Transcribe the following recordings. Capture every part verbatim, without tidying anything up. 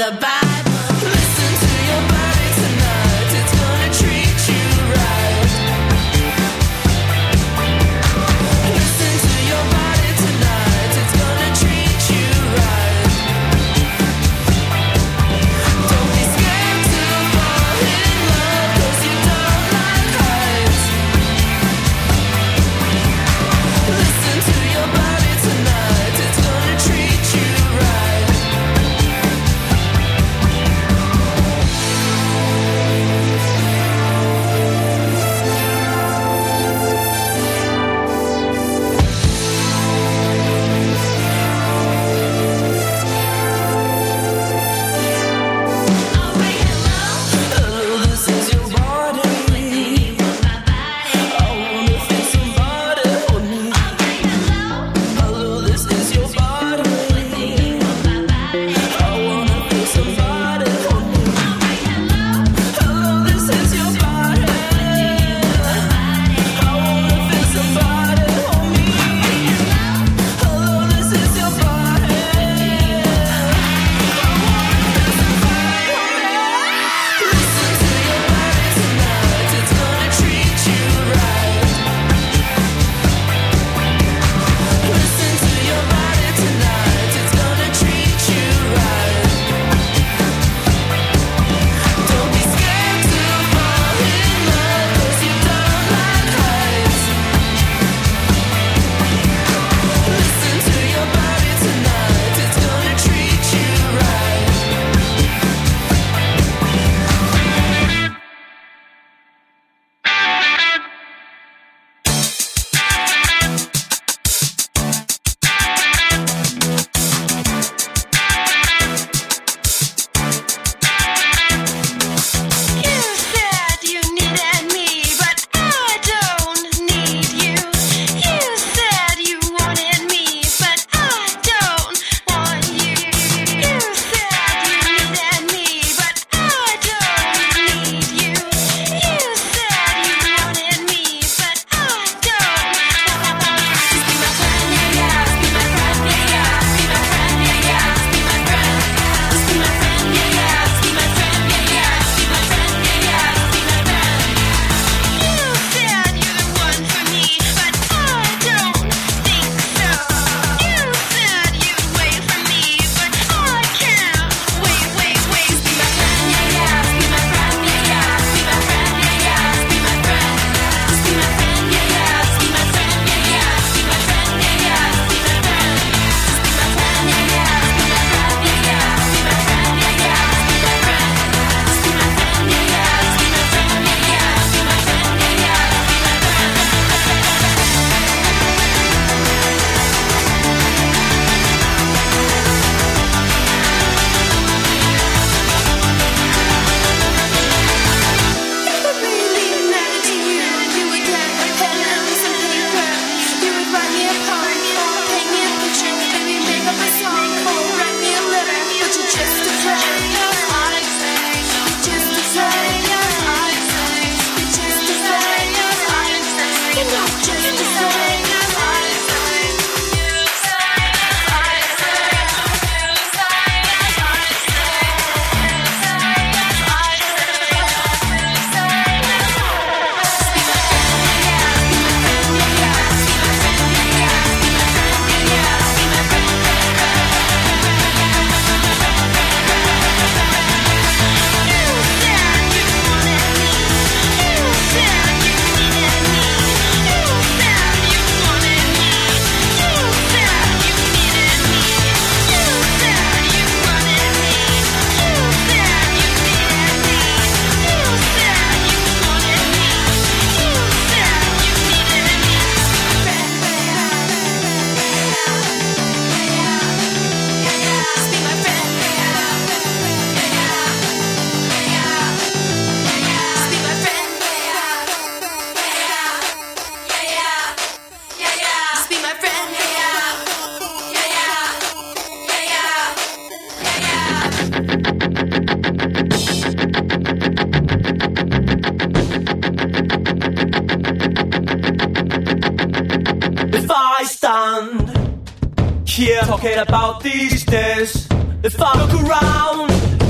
Here talking about these days. If I look around,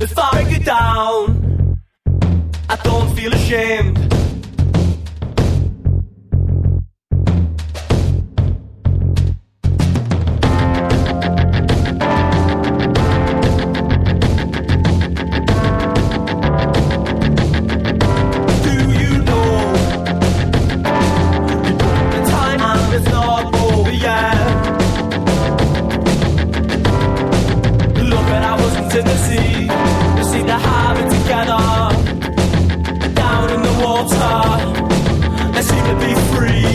If I break it down, I don't feel ashamed. In the sea, we seem to have it together. Down in the water, I seem to be free.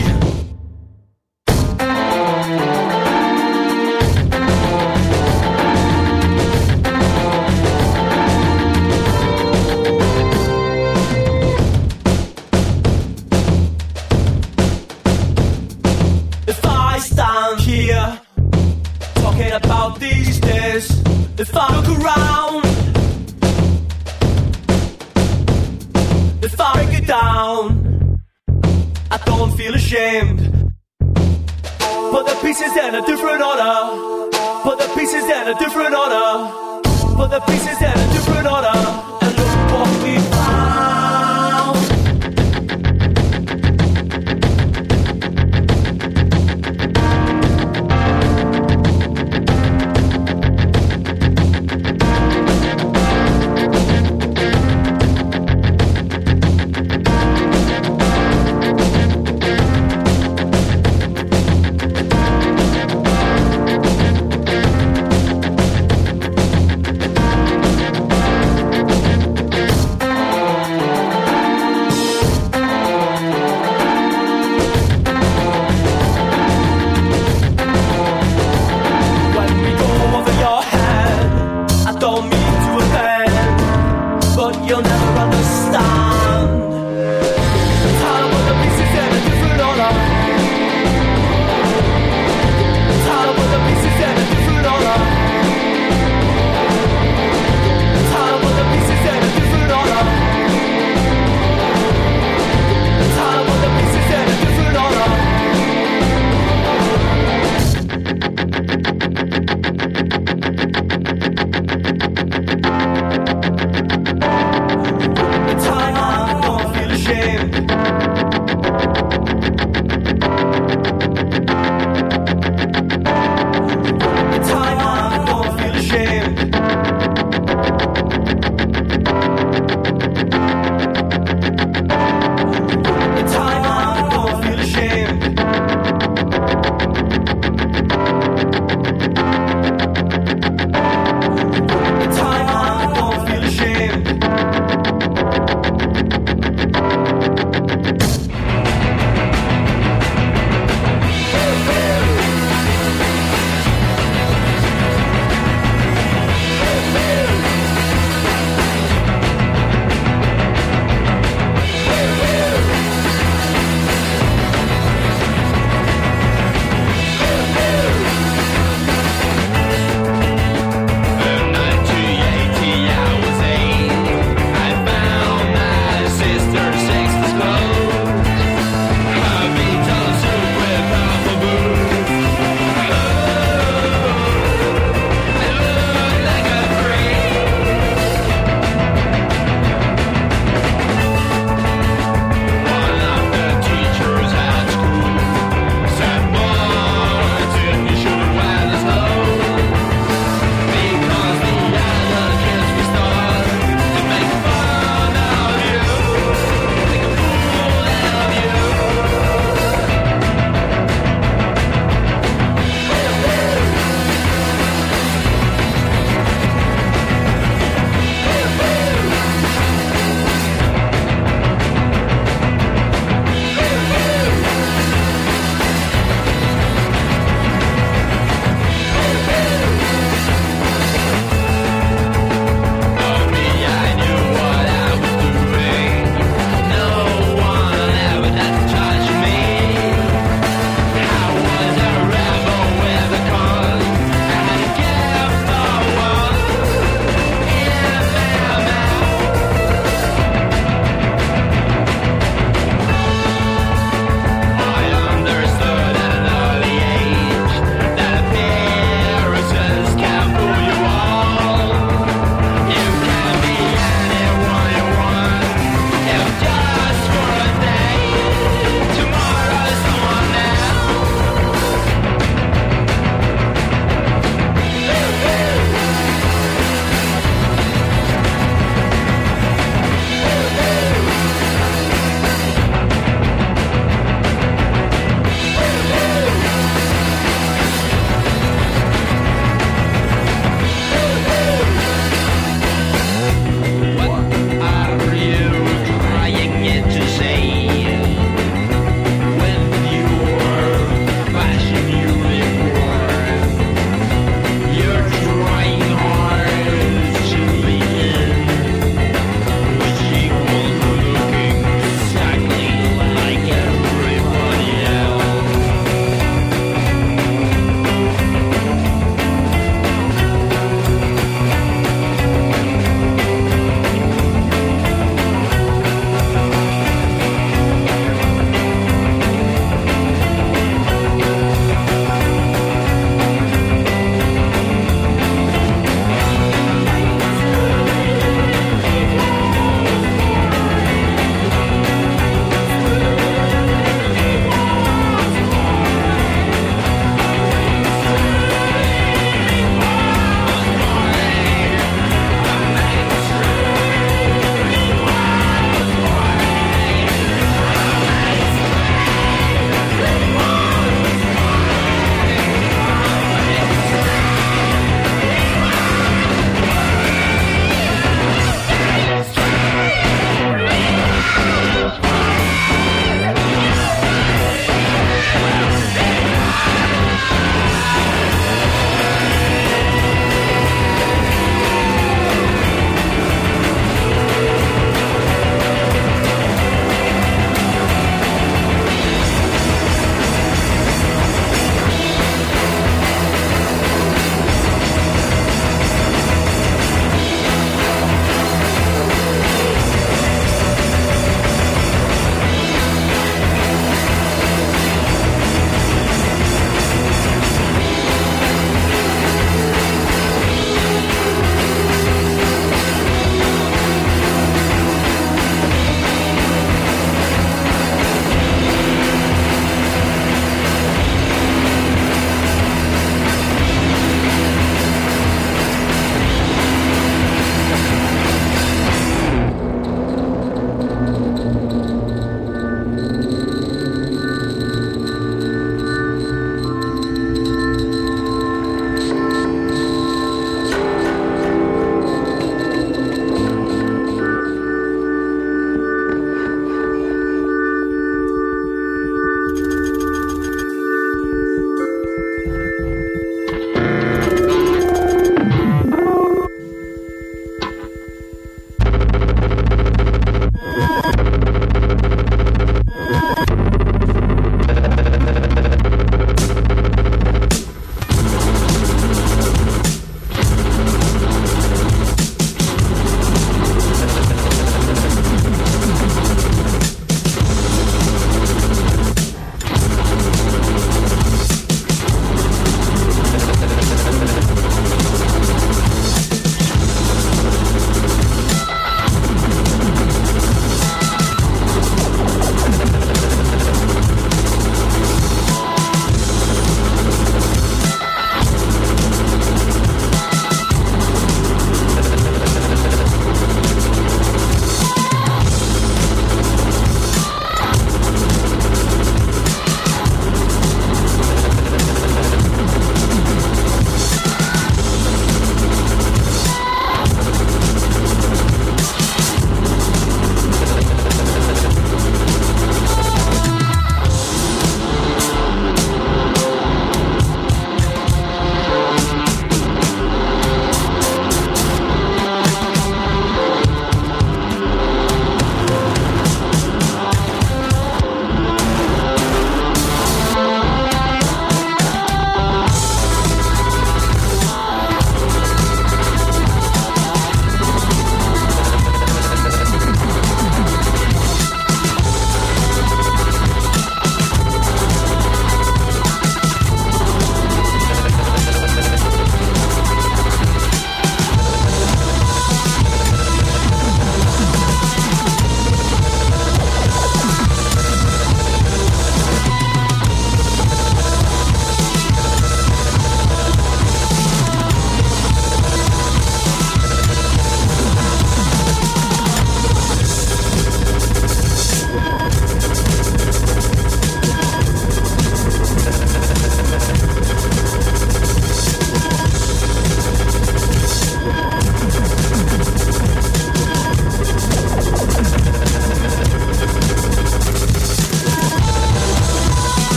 If I stand here talking about these days, if I look around, if I break it down, I don't feel ashamed. Put the pieces in a different order. Put the pieces in a different order. Put the pieces in a different order. And look what we found.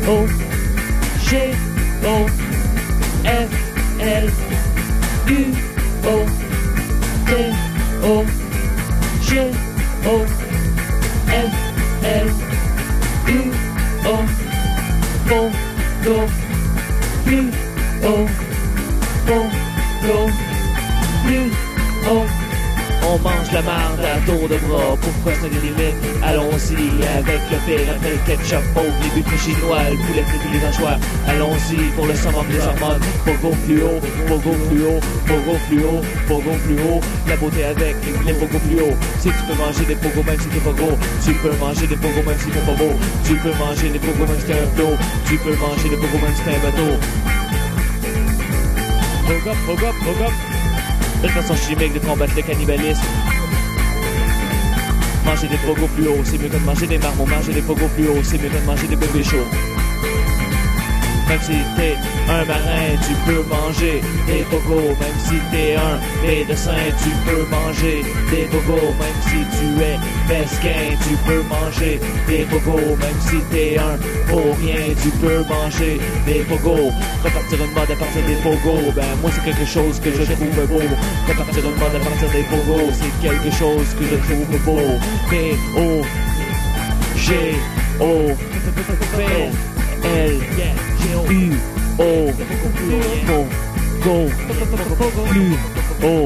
O G O F L U O T O G O F L U O Pogo Fluo Pogo Fluo. On mange la marde à tour de bras. Pourquoi se mettre des limites? Allons-y avec le pire après le ketchup, pauvre, les buts chinois, le poulet frit les anchois. Allons-y pour le summum des hormones. Pogo fluo, pogo fluo, pogo fluo, pogo fluo. La beauté avec les pogo fluo. Si tu peux manger des pogos même si t'es pas gros, tu peux manger des pogos même si t'es pas beau. Tu peux manger des pogos même si t'es un flot. Tu peux manger des pogos même si t'es un bateau. Pog up, pog up, pog up. Une façon chimique de combattre le cannibalisme. Manger des pogos plus hauts, c'est mieux que de manger des marmots. Manger des pogos plus hauts, c'est mieux que de manger des bébés chauds. Même si t'es un marin, tu peux manger des pogos. Même si t'es un médecin, tu peux manger des pogos. Même si tu es mesquin, tu peux manger des pogos. Même si t'es un pauvrien, tu peux manger des pogos. Repartir une mode à partir des pogos, ben moi c'est quelque chose que je trouve beau. Repartir une mode à partir des pogos, c'est quelque chose que je trouve beau. P O G O P L U O Pogo Fluo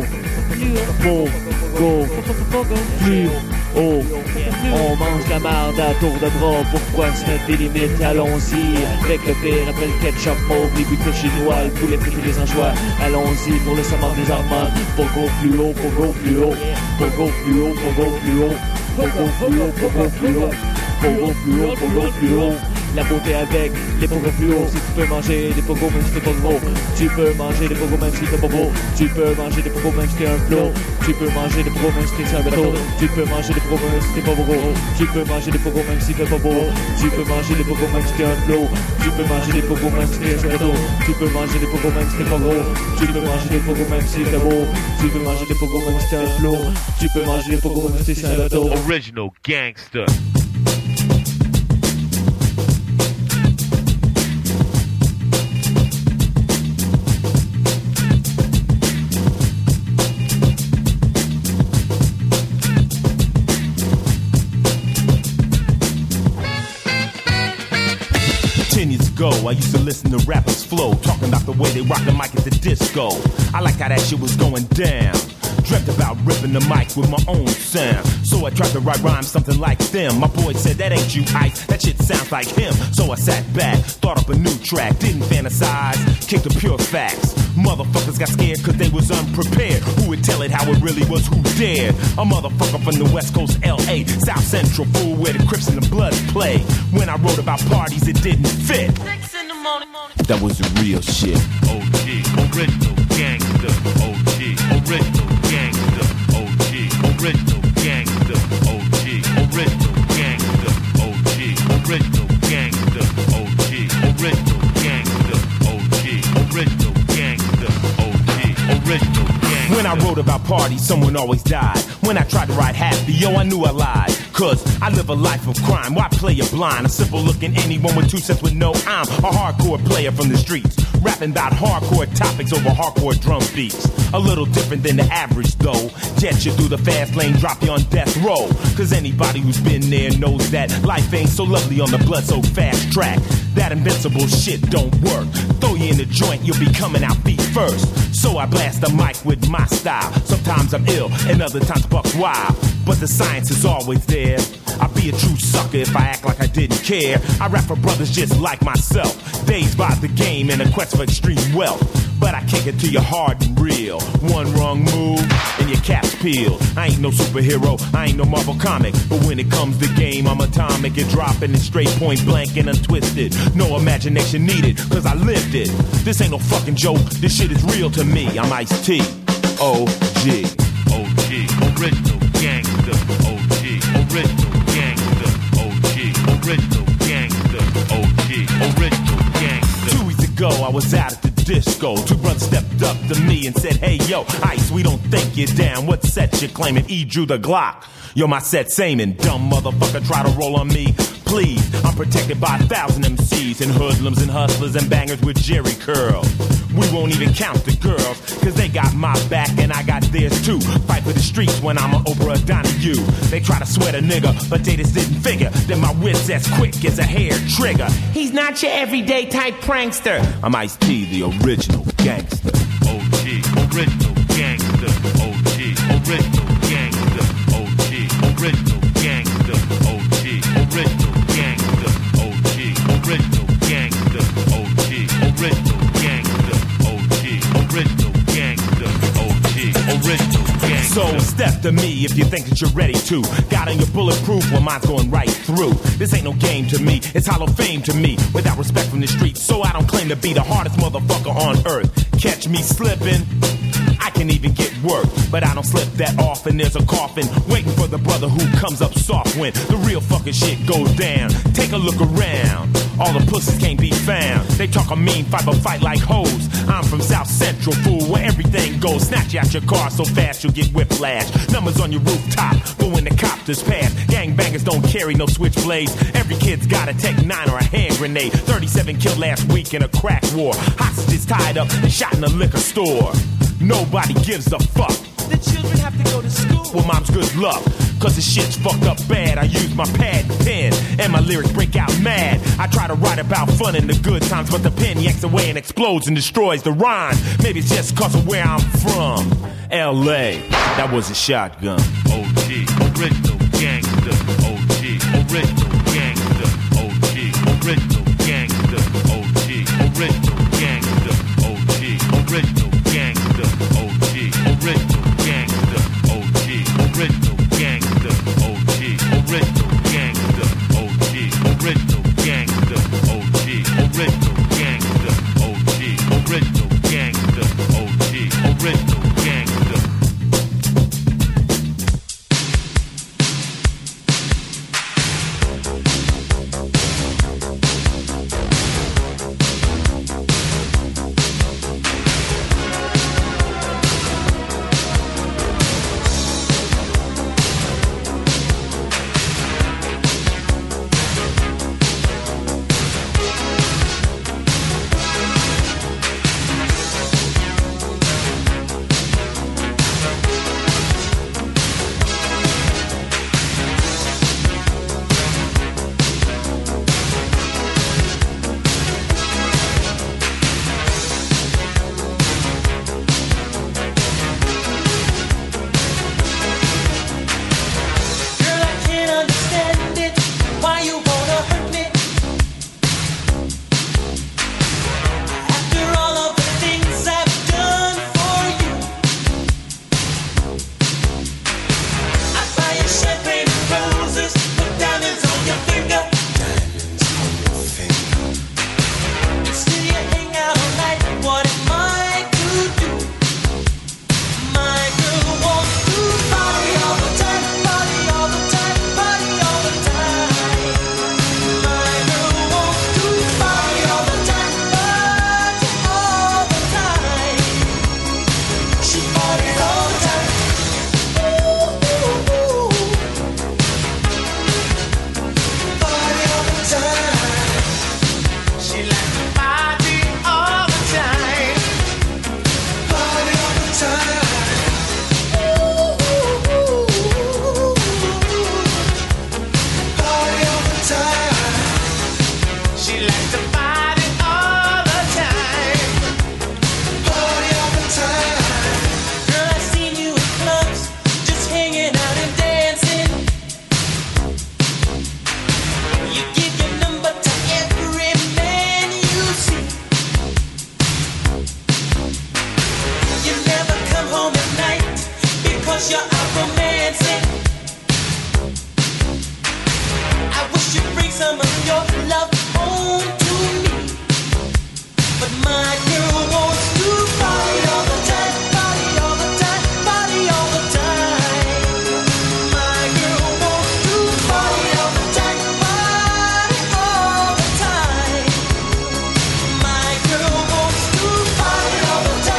Pogo Fluo. On mange la marde à tour de bras. Pourquoi se mettre des limites? Allons-y avec le pire après le ketchup mauve, les buts chinois, le poulet frit les anchois. Allons-y pour le summum des hormones. Pogo fluo, pogo fluo, pogo fluo, pogo fluo, pogo fluo, pogo fluo, pogo fluo, pogo fluo. La beauté avec les pogos fluo. Si tu peux manger des pogos même si t'es pas gros, tu peux manger des pogos même si t'es pas beau. Tu peux manger des pogos même si t'es un flot. Tu peux manger des pogos même si t'es un bateau. Tu peux manger des pogos même si t'es pas gros. Tu peux manger des pogos même si t'es pas beau. Tu peux manger des pogos même si t'es un flot. Tu peux manger des pogos même si t'es un bateau. Tu peux manger des pogos même si t'es pas gros. Tu peux manger des pogos même si t'es beau. Tu peux manger des pogos même si t'es un flot. Tu peux manger des pogos même si t'es un bateau. Original gangster. Go. I used to listen to rappers flow, talking about the way they rock the mic at the disco. I like how that shit was going down. Dreamt about ripping the mic with my own sound. So I tried to write rhymes something like them. My boy said, that ain't you, Ice, that shit sounds like him. So I sat back, thought up a new track, didn't fantasize, kicked the pure facts. Motherfuckers got scared cause they was unprepared. Who would tell it how it really was, who dared? A motherfucker from the West Coast, L A, South Central, fool, where the Crips and the Bloods play. When I wrote about parties, it didn't fit. Six in the morning, morning. That was the real shit. O G, original gangster. O G, original gangster. O G, original gangster. O G, original gangster. O G, original gangster. O G, original gangster. O G, original gangster. O G, original gangster. When I wrote about parties, someone always died. When I tried to write happy, yo, I knew I lied. Cause I live a life of crime, why play a blind? A simple looking anyone with two cents would know I'm a hardcore player from the streets, rapping about hardcore topics over hardcore drum beats. A little different than the average though. Jet you through the fast lane, drop you on death row. Cause anybody who's been there knows that life ain't so lovely on the blood so fast track. That invincible shit don't work. Throw you in the joint, you'll be coming out feet first. So I blast the mic with my style. Sometimes I'm ill and other times buck wild, but the science is always there. I'd be a true sucker if I act like I didn't care. I rap for brothers just like myself, dazed by the game in a quest for extreme wealth. But I kick it to you hard and real. One wrong move and your cap's peeled. I ain't no superhero, I ain't no Marvel comic, but when it comes to game, I'm atomic and dropping it straight point blank and untwisted. No imagination needed, cause I lived it. This ain't no fucking joke, this shit is real to me. I'm Ice-T, O G. O G, original gangster. O G, original gangster. O G, original gangster. O G, original gangster. Two weeks ago, I was out at the disco. Two brothers stepped up to me and said, hey yo, Ice, we don't think you're down. What set you claiming? E drew the Glock. Yo, my set Seaman, dumb motherfucker, try to roll on me. Please, I'm protected by a thousand M Cs and hoodlums and hustlers and bangers with Jerry curl. We won't even count the girls, cause they got my back and I got theirs too. Fight for the streets when I'm an Oprah Donahue. They try to sweat a nigga, but they just didn't figure that my wit's as quick as a hair trigger. He's not your everyday type prankster. I'm Ice-T, the original gangster. O G, original gangster. O G, original gangster. O G, original gangster. O G, original gangster. O G, original gangster. O G, original gangster. O G, original gangster. O G, original gangster. So step to me if you think that you're ready to. Got on your bulletproof, well mine's going right through. This ain't no game to me, it's hollow fame to me. Without respect from the streets, so I don't claim to be the hardest motherfucker on earth. Catch me slipping, I can even get work, but I don't slip that often. There's a coffin waiting for the brother who comes up soft when the real fucking shit goes down. Take a look around, all the pussies can't be found. They talk a mean fight but fight like hoes. I'm from South Central, fool, where everything goes. Snatch you out your car so fast you'll get whiplash. Numbers on your rooftop, but when the copters pass, gangbangers don't carry no switchblades. Every kid's got a Tech nine or a hand grenade. thirty-seven killed last week in a crack war. Hostages tied up and shot in a liquor store. Nobody gives a fuck. The children have to go to school. Well, mom's good luck, cause the shit's fucked up bad. I use my pad and pen, and my lyrics break out mad. I try to write about fun in the good times, but the pen yanks away and explodes and destroys the rhyme. Maybe it's just cause of where I'm from. L A, that was a shotgun. O G, original gangster. O G, original gangster. O G, original gangster. O G, original gangster. O G, original gangster. O G, original gangster. O G, original gangster. O G, original gangster. O G, original gangster. O G, original gangster. O G, original gangster. O G, original gangster.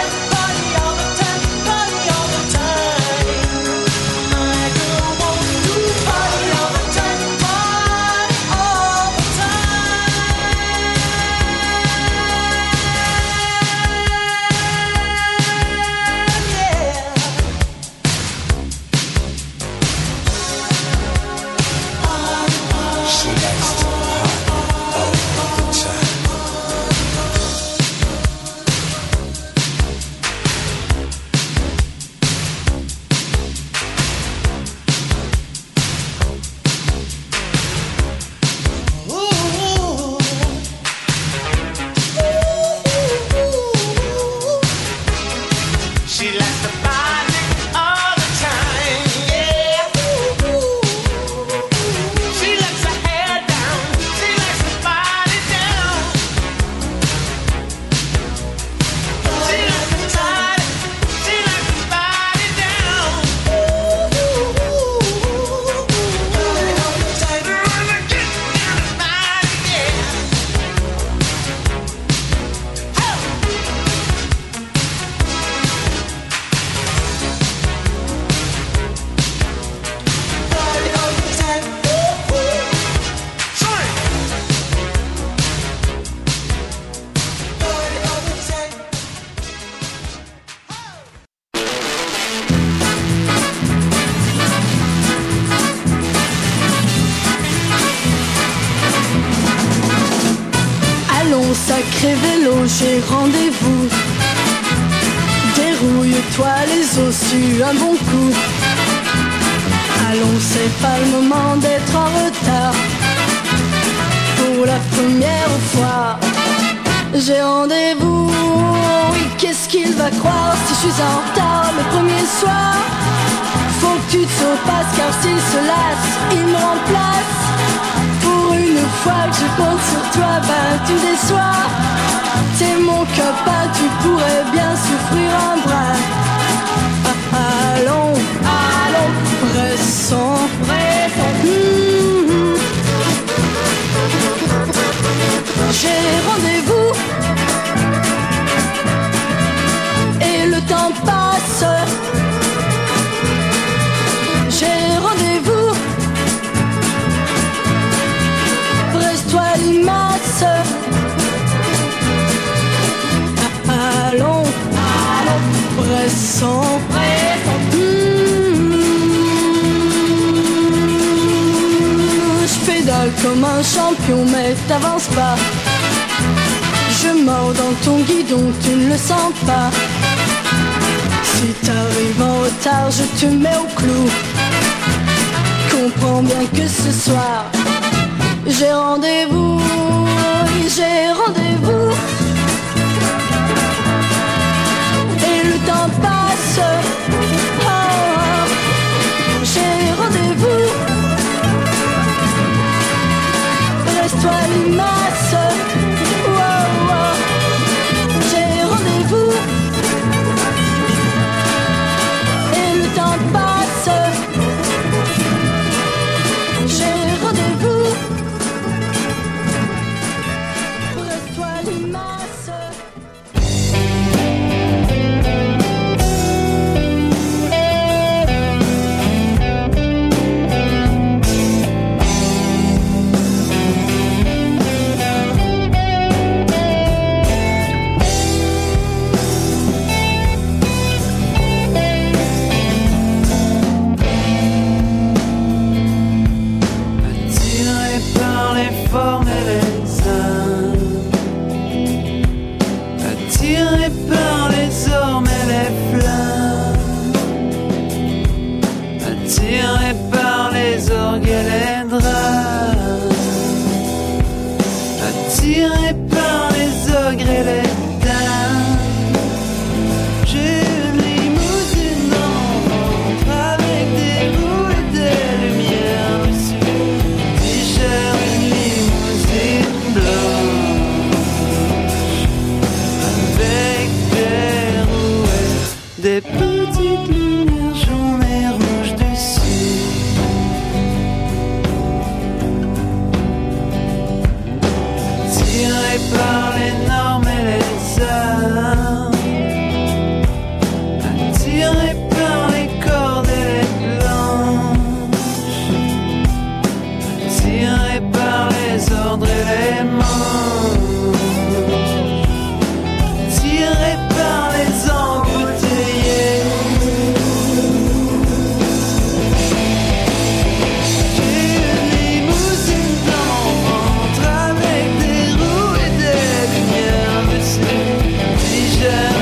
Do Allons, sacré vélo, j'ai rendez-vous. Dérouille-toi les os, su un bon coup. Allons, c'est pas le moment d'être en retard. Pour la première fois, j'ai rendez-vous. Oui, qu'est-ce qu'il va croire si je suis en retard le premier soir? Faut que tu te surpasses car s'il se lasse, il me remplace. Pour une fois que je compte sur toi, ben tu me déçois. T'es mon copain, tu pourrais bien souffrir un bras. Allons, allons, pressons, pressons. Mmh. J'ai rendez-vous et le temps passe. J'ai rendez-vous, presse-toi limace. Allons, allons, pressons, pressons. Mmh. Je pédale comme un champion mais t'avances pas. Je mords dans ton guidon, tu ne le sens pas. Si t'arrives en retard, je te mets au clou. Comprends bien que ce soir, j'ai rendez-vous, j'ai rendez-vous. Et le temps passe, oh, oh. J'ai rendez-vous. Reste-toi limace, oh, oh. J'ai rendez-vous. Et le temps passe. J'ai rendez-vous. Reste-toi limace. Yeah.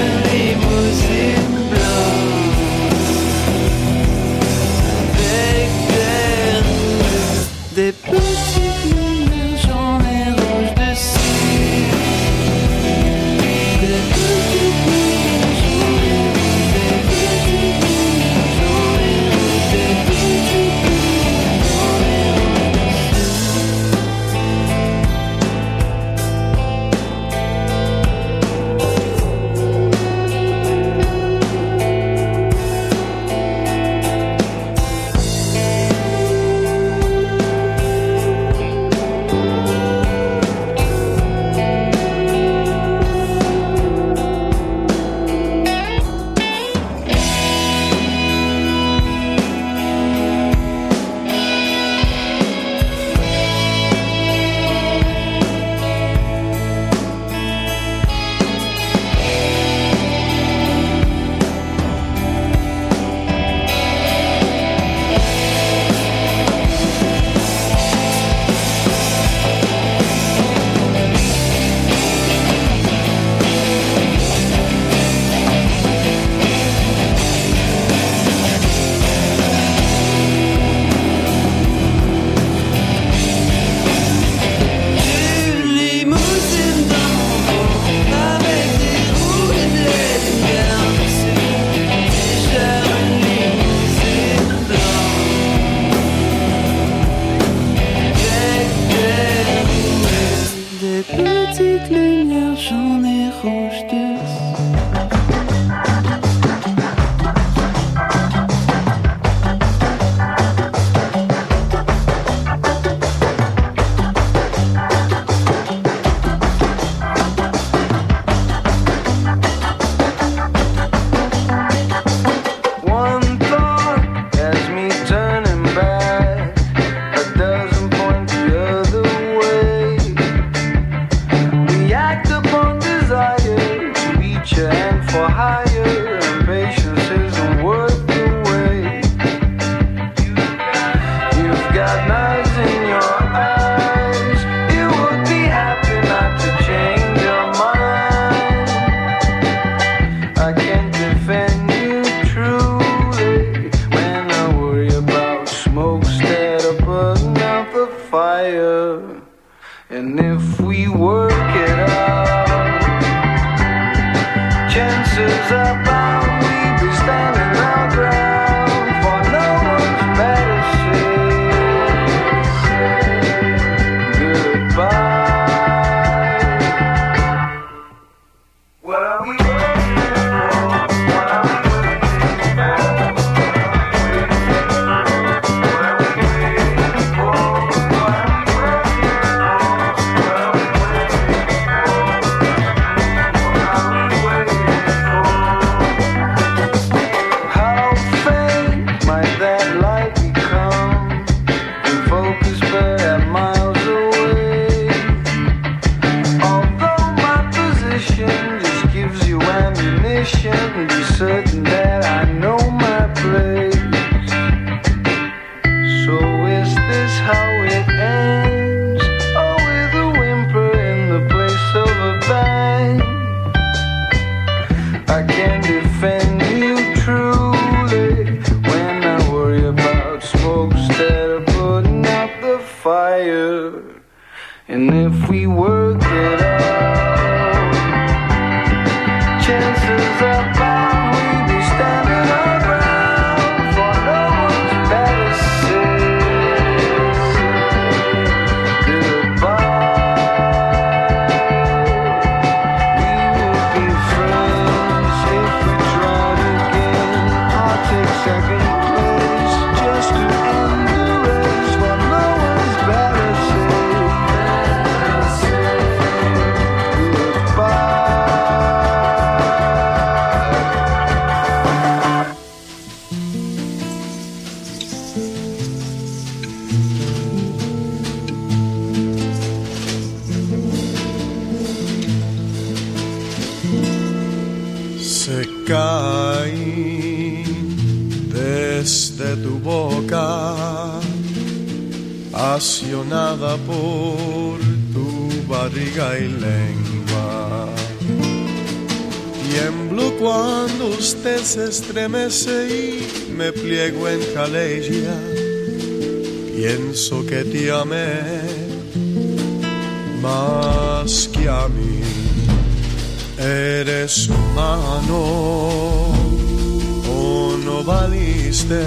if we work it out, chances are bound we'll be standing our ground, for no one's better say goodbye. What are we waiting for? What are we waiting for? What are we waiting for? What are we waiting for? How faint might that light become in focus but at miles away? Although my position just gives you ammunition, be certain that I know my place. So is this how it ends? Or with a whimper in the place of a bang? I can defend you truly when I worry about smoke instead of putting out the fire. And if we work it out, chances are bound we'll be standing our ground, for no one's better say goodbye. We will be friends if we tried again. I'll take second place just to end the race, for no one's better say goodbye. Se cae desde tu boca, asionada por tu barriga y lengua. Tiemblo cuando usted se estremece y me pliego en calesia. Pienso que te amé más que a mí. Eres humano o no valiste.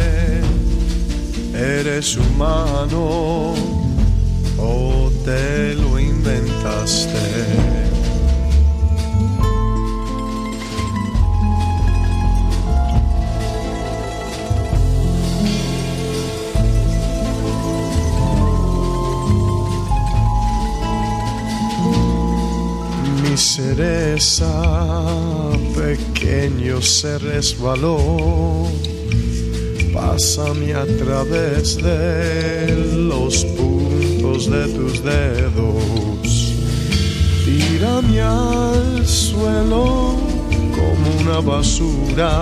Eres humano o te lo inventaste. Mi cereza pequeño se resbaló, pásame a través de los puntos de tus dedos, tírame al suelo como una basura,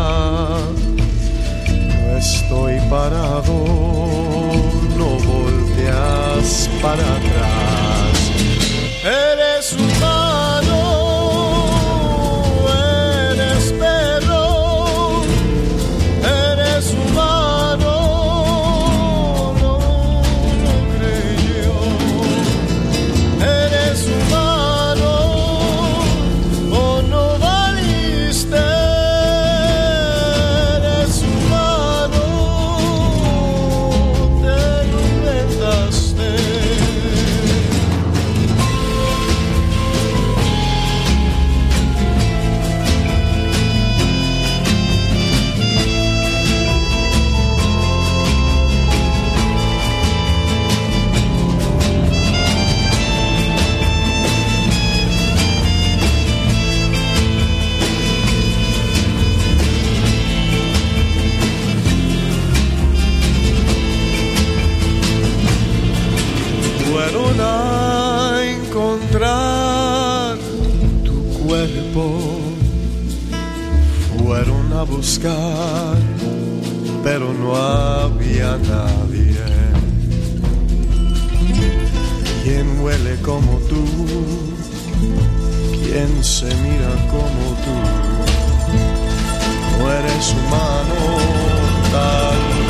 no estoy parado, no volteas para atrás. Eres humano, eres perro, eres humano, no, no creyó. Eres humano o no valiste. Eres humano, te lo inventaste. Fueron a encontrar tu cuerpo, fueron a buscar, pero no había nadie. ¿Quién huele como tú? ¿Quién se mira como tú? No eres humano, tal